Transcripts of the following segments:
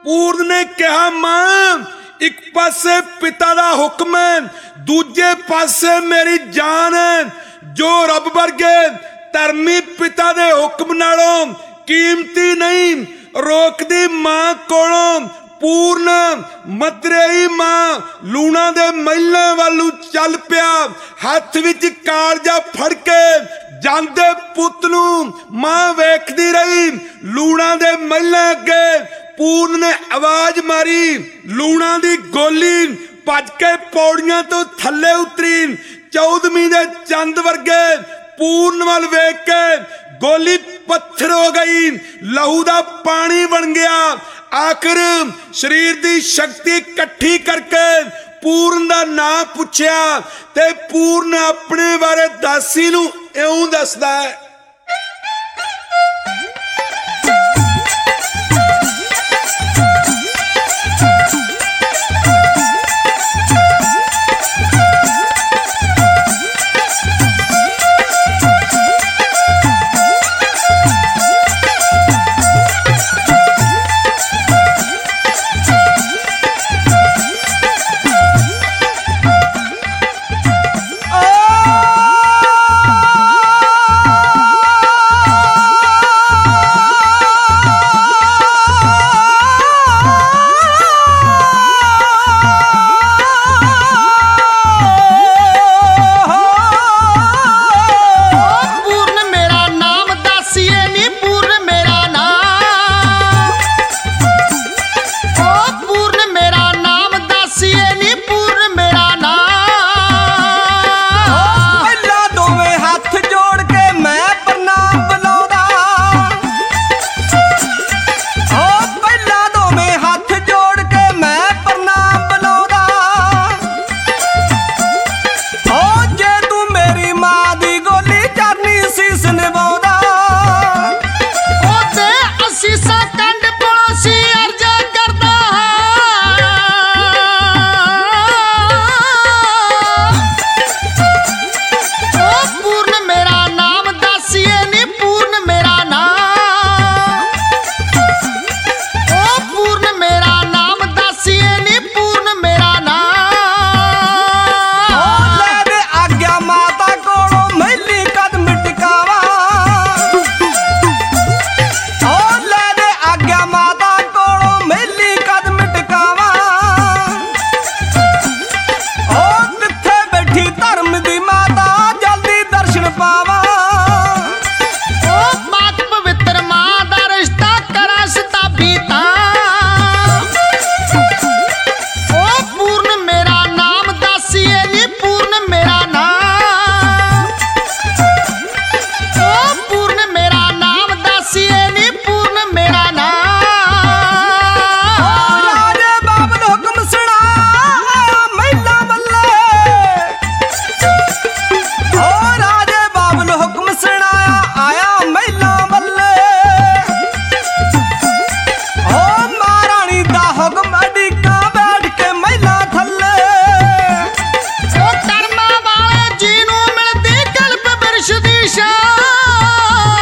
पूर्ण ने कहा मां एक पासे पिता दा हुक्म है, दूजे पासे मेरी जान है। जो रब वर्गे धर्मी पिता दे हुक्म नालों कीमती नहीं, रोकदी मां कोलों पूर्ण मतरेई मां लूणा दे महिला वालू चल पिया। हाथ विच कालजा फड़ के जांदे पुत नूं मां वेखदी रही। लूणा दे महिला अगे पूर्ण ने आवाज मारी, लूणा दी गोली भज के पौड़ियां तो थले उतरी। 14वीं दे चंद वर्गे पूर्ण वाल वेख के गोली पत्थर हो गई, लहू दा पानी बन गया। आखिर शरीर दी शक्ति इकट्ठी करके पूर्ण दा नाम पुछया ते पूर्ण अपने बारे दासी नूं इउं दसदा है।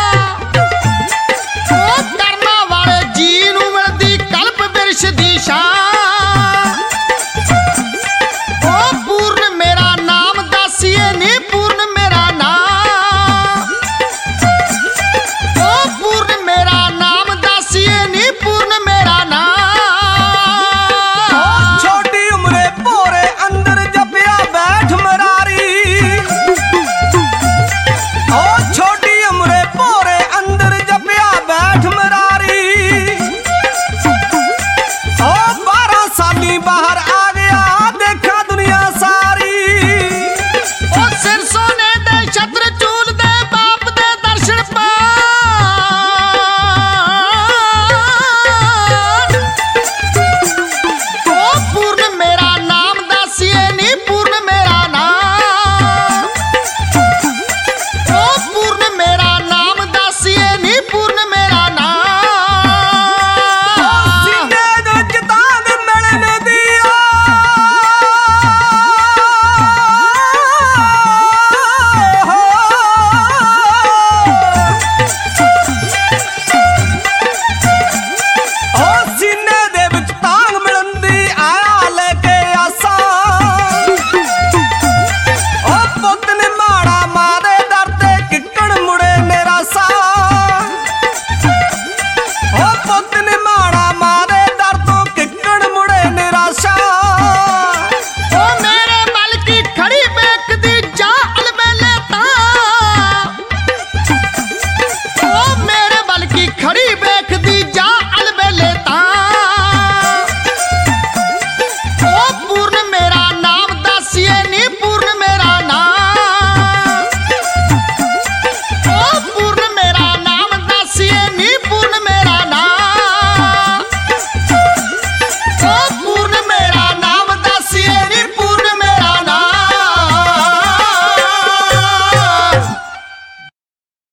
शान